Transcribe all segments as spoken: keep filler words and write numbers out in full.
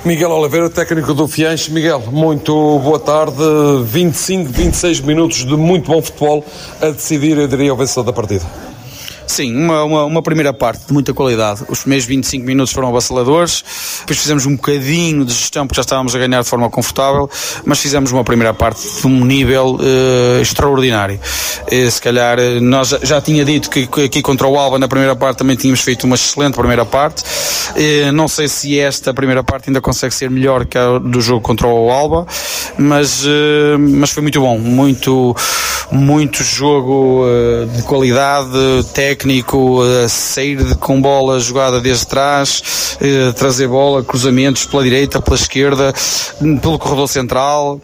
Miguel Oliveira, técnico do Fiense. Miguel, muito boa tarde. vinte e cinco, vinte e seis minutos de muito bom futebol a decidir, eu diria, o vencedor da partida. Sim, uma, uma, uma primeira parte de muita qualidade. Os primeiros vinte e cinco minutos foram avassaladores, depois fizemos um bocadinho de gestão porque já estávamos a ganhar de forma confortável, mas fizemos uma primeira parte de um nível uh, extraordinário. Uh, se calhar, uh, nós já, já tinha dito que, que aqui contra o Alba, na primeira parte, também tínhamos feito uma excelente primeira parte. Uh, não sei se esta primeira parte ainda consegue ser melhor que a do jogo contra o Alba, mas, uh, mas foi muito bom, muito, muito jogo uh, de qualidade, técnico, técnico, uh, sair com bola jogada desde trás, uh, trazer bola, cruzamentos pela direita, pela esquerda, pelo corredor central,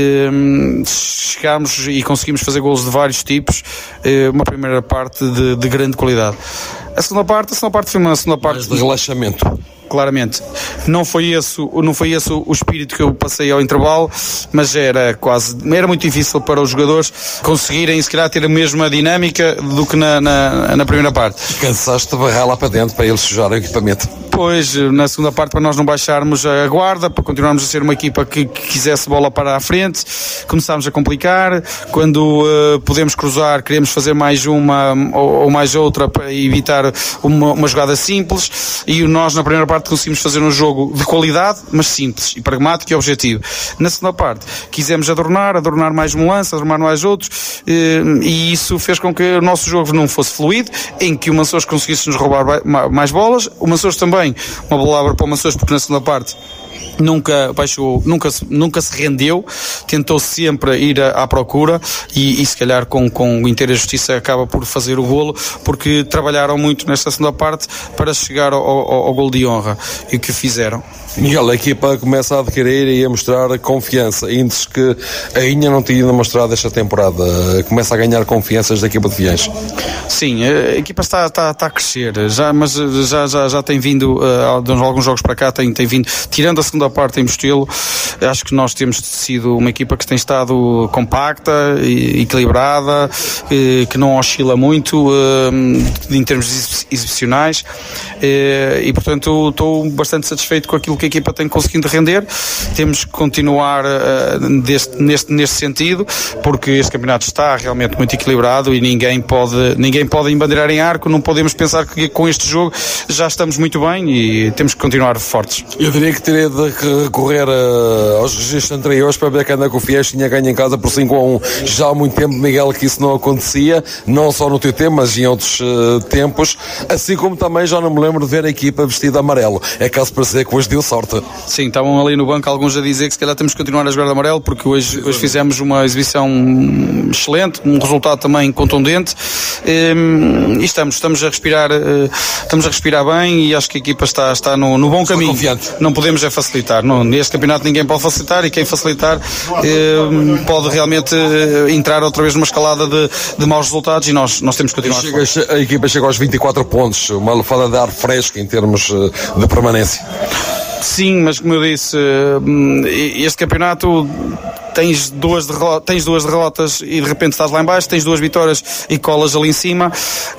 uh, chegámos e conseguimos fazer golos de vários tipos, uh, uma primeira parte de, de grande qualidade. A segunda parte, a segunda parte foi uma segunda parte de relaxamento. Claramente, não foi esse, não foi esse o espírito que eu passei ao intervalo, mas era quase, era muito difícil para os jogadores conseguirem, se calhar, ter a mesma dinâmica do que na, na, na primeira parte. Cansaste de barrar lá para dentro para eles sujarem o equipamento. Depois, na segunda parte, para nós não baixarmos a guarda, para continuarmos a ser uma equipa que, que quisesse bola para a frente, começámos a complicar. Quando uh, podemos cruzar, queremos fazer mais uma ou, ou mais outra para evitar uma, uma jogada simples, e nós na primeira parte conseguimos fazer um jogo de qualidade, mas simples e pragmático e objetivo. Na segunda parte quisemos adornar, adornar mais um lance, adornar mais outros, e isso fez com que o nosso jogo não fosse fluido, em que o Mançouros conseguisse nos roubar mais bolas. O Mançouros também, uma palavra para o Mançouros, porque na segunda parte nunca baixou, nunca, nunca se rendeu, tentou sempre ir à, à procura, e, e se calhar com, com inteira justiça acaba por fazer o golo, porque trabalharam muito nesta segunda parte para chegar ao, ao, ao golo de honra, e o que fizeram. Miguel, a equipa começa a adquirir e a mostrar confiança, índices que ainda não tinha demonstrado esta temporada. Começa a ganhar confianças da equipa de Fiense. Sim, a equipa está, está, está a crescer, já, mas já, já, já tem vindo, uh, de alguns jogos para cá, tem, tem vindo, tirando a segunda parte em Mostelo, acho que nós temos sido uma equipa que tem estado compacta, e equilibrada, e, que não oscila muito uh, em termos exibicionais, e, e portanto estou bastante satisfeito com aquilo que a equipa tem conseguido render. Temos que continuar uh, deste, neste, neste sentido, porque este campeonato está realmente muito equilibrado e ninguém pode, ninguém pode embandeirar em arco. Não podemos pensar que com este jogo já estamos muito bem, e temos que continuar fortes. Eu diria que teria de recorrer uh, aos registros anteriores para ver que anda com o Fiense tinha ganho em casa por cinco a um. Já há muito tempo, Miguel, que isso não acontecia, não só no teu tempo, mas em outros uh, tempos, assim como também já não me lembro de ver a equipa vestida amarelo. É caso para dizer que hoje deu sorte. Sim, estavam ali no banco alguns a dizer que se calhar temos que continuar a jogar de amarelo, porque hoje, hoje fizemos uma exibição excelente, um resultado também contundente, e, e estamos, estamos a respirar estamos a respirar bem, e acho que a equipa está, está no, no bom caminho. Confiante. Não podemos é facilitar, não, neste campeonato ninguém pode facilitar, e quem facilitar eh, pode realmente entrar outra vez numa escalada de, de maus resultados, e nós, nós temos que continuar. Chega, a equipa chega aos vinte e quatro pontos, uma lefada de ar fresco em termos de permanência. Sim, mas como eu disse, este campeonato tens duas, derrotas, tens duas derrotas e de repente estás lá em baixo, tens duas vitórias e colas ali em cima,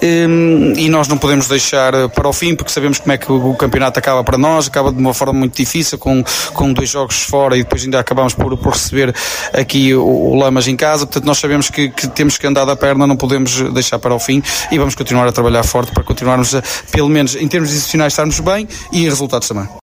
e nós não podemos deixar para o fim, porque sabemos como é que o campeonato acaba para nós, acaba de uma forma muito difícil, com, com dois jogos fora, e depois ainda acabamos por, por receber aqui o, o Lamas em casa. Portanto, nós sabemos que, que temos que andar da perna, não podemos deixar para o fim, e vamos continuar a trabalhar forte para continuarmos a, pelo menos em termos institucionais, estarmos bem, e em resultados também.